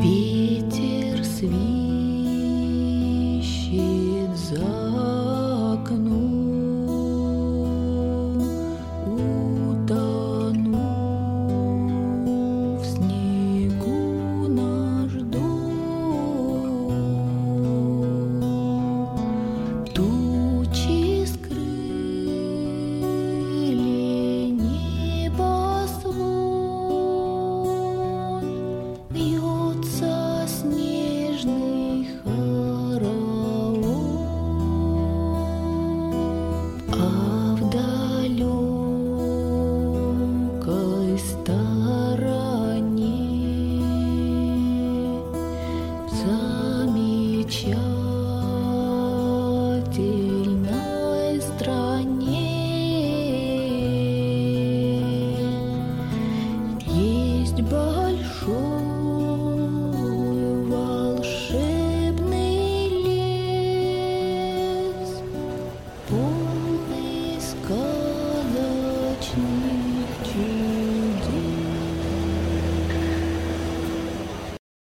Ветер свищет за окном, утонув в снегу наш дом. Тучи скрыли небосвод, вьется снежный хоровод, а в далекой стороне, в замечательной стране, есть большой